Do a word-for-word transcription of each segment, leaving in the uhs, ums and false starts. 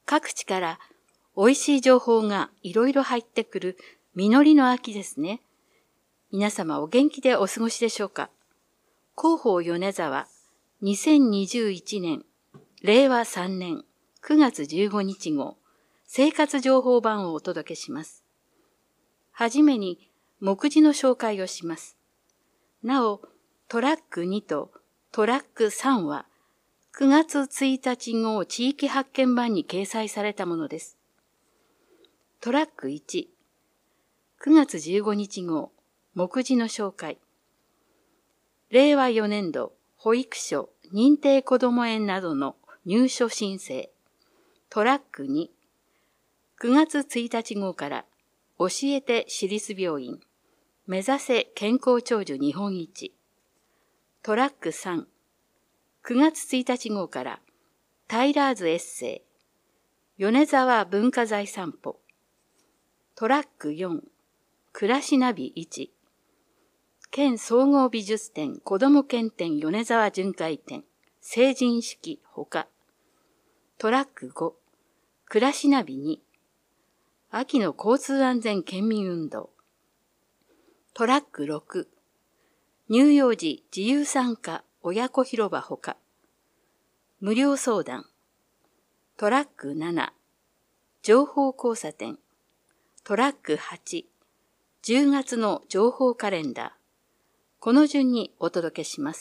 各地から美味しい情報がいろいろ入ってくる実りの秋ですね。皆様お元気でお過ごしでしょうか。広報米沢にせんにじゅういちねんれいわさんねんくがつじゅうごにち号生活情報版をお届けします。はじめに目次の紹介をします。なお、トラックにとトラックさんはくがつついたち号地域発見版に掲載されたものです。トラックいち、くがつじゅうごにち号目次の紹介。れいわよねんど保育所、認定こども園などの入所申請。トラックに、くがつついたち号から教えて私立病院、目指せ健康長寿日本一。トラックさん、くがつついたち号からタイラーズエッセイ、米沢文化財散歩。トラックよん、暮らしナビいち、県総合美術展子ども県展米沢巡回展、成人式ほか。トラックご、暮らしナビに、秋の交通安全県民運動。トラックろく、乳幼児自由参加親子広場ほか。無料相談。トラックなな、情報交差点。トラックはち、じゅうがつの情報カレンダー。この順にお届けします。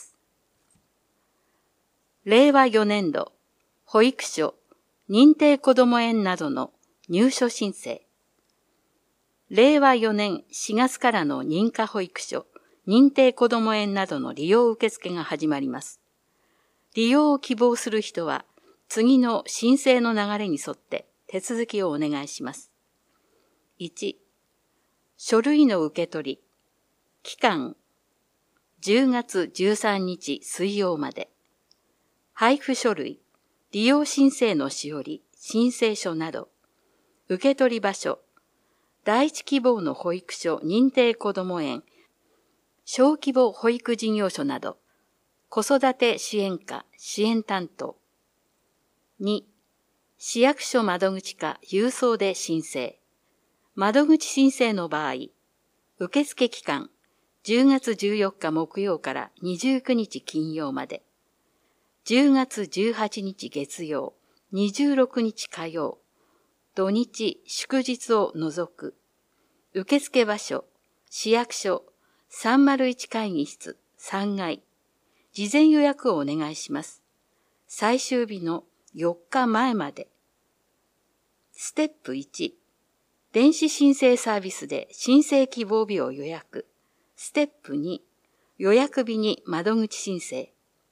れいわよねんど保育所、認定こども園などの入所申請。れいわよねんしがつからの認可保育所、認定こども園などの利用受付が始まります。利用を希望する人は、次の申請の流れに沿って手続きをお願いします。いち、書類の受け取り。期間、じゅうがつじゅうさんにち水曜まで。配布書類、利用申請のしおり、申請書など。受け取り場所、第一希望の保育所認定こども園、小規模保育事業所など、子育て支援課支援担当。に、市役所窓口か郵送で申請。窓口申請の場合、受付期間、じゅうがつじゅうよっか木曜からにじゅうくにち金曜まで、じゅうがつじゅうはちにち月曜、にじゅうろくにち火曜、土日祝日を除く。受付場所、市役所さんまるいち会議室さんがい。事前予約をお願いします。最終日のよっかまえまで。ステップいち、電子申請サービスで申請希望日を予約。ステップに、予約日に窓口申請。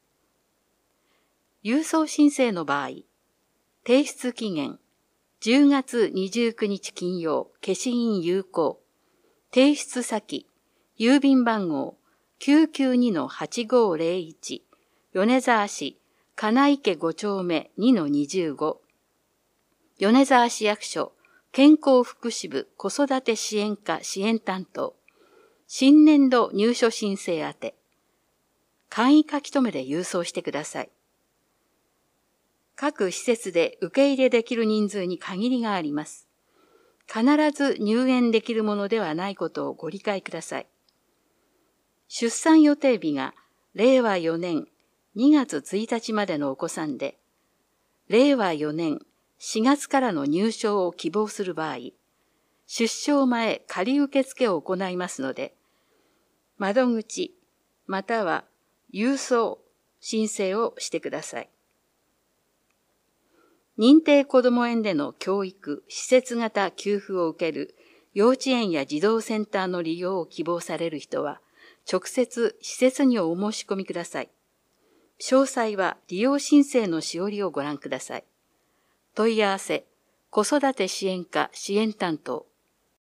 郵送申請の場合、提出期限、じゅうがつにじゅうくにち金曜、消印有効。提出先、郵便番号 きゅうきゅうにのはちごーぜろいち、米沢市金池ごちょうめにのにじゅうご。米沢市役所、健康福祉部子育て支援課支援担当。新年度入所申請宛て。簡易書き留めで郵送してください。各施設で受け入れできる人数に限りがあります。必ず入園できるものではないことをご理解ください。出産予定日がれいわよねんにがつついたちまでのお子さんで、れいわよねんしがつからの入所を希望する場合、出生前仮受付を行いますので、窓口または郵送申請をしてください。認定こども園での教育、施設型給付を受ける幼稚園や児童センターの利用を希望される人は、直接施設にお申し込みください。詳細は利用申請のしおりをご覧ください。問い合わせ、子育て支援課支援担当。